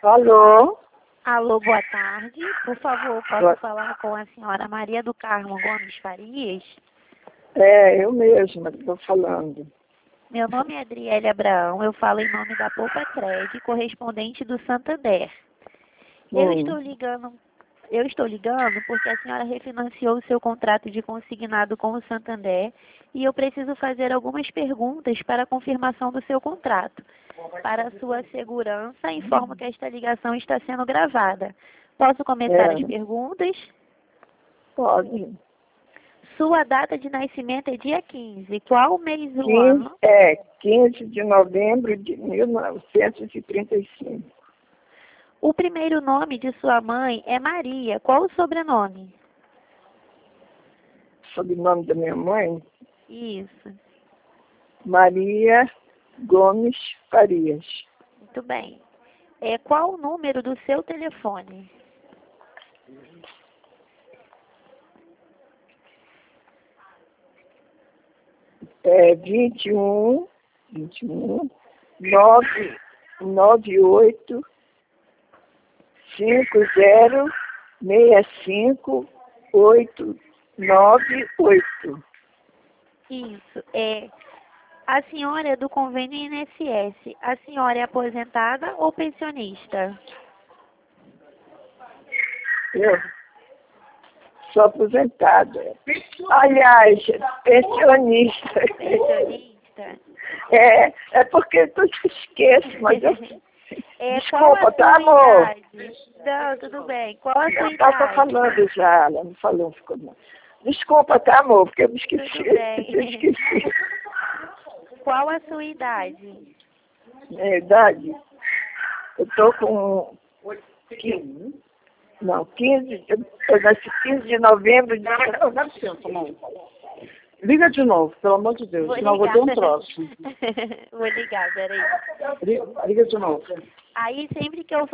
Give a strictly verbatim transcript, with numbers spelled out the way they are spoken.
Alô? Alô, boa tarde. Por favor, posso Boa... falar com a senhora Maria do Carmo Gomes Farias? É, eu mesma estou falando. Meu nome é Adriele Abraão, eu falo em nome da Poupa Cred, correspondente do Santander. Eu Hum. estou ligando, eu estou ligando porque a senhora refinanciou o seu contrato de consignado com o Santander e eu preciso fazer algumas perguntas para a confirmação do seu contrato. Para sua segurança, informo que esta ligação está sendo gravada. Posso começar É. as perguntas? Pode. Sua data de nascimento é dia quinze. Qual o mês do quinze, ano? é, quinze de novembro de mil novecentos e trinta e cinco. O primeiro nome de sua mãe é Maria. Qual o sobrenome? Sobrenome da minha mãe? Isso. Maria Gomes Farias. Muito bem. É, qual o número do seu telefone? É vinte e um, vinte e um, nove, nove oito, cinco zero, seis cinco, oito nove oito. Isso. É, a senhora é do convênio I N S S. A senhora é aposentada ou pensionista? Eu sou aposentada. Aliás, pensionista. Pensionista? É, é porque eu esqueço, mas eu... É, Desculpa, qual a tá, sua amor? idade? Não, tudo bem. Qual a sua Eu estava idade? falando já, ela não falou, ficou não. Desculpa, tá, amor, porque eu me esqueci. Tudo bem. Eu esqueci. Qual a sua idade? Minha idade? Eu tô com... quinze, não, quinze, eu, eu nasci quinze de novembro de... Dá, dá licença, mãe. Liga de novo, pelo amor de Deus, Vou senão eu vou ligar. ter um troço. Vou ligar, peraí. Liga, liga de novo. Aí sempre que eu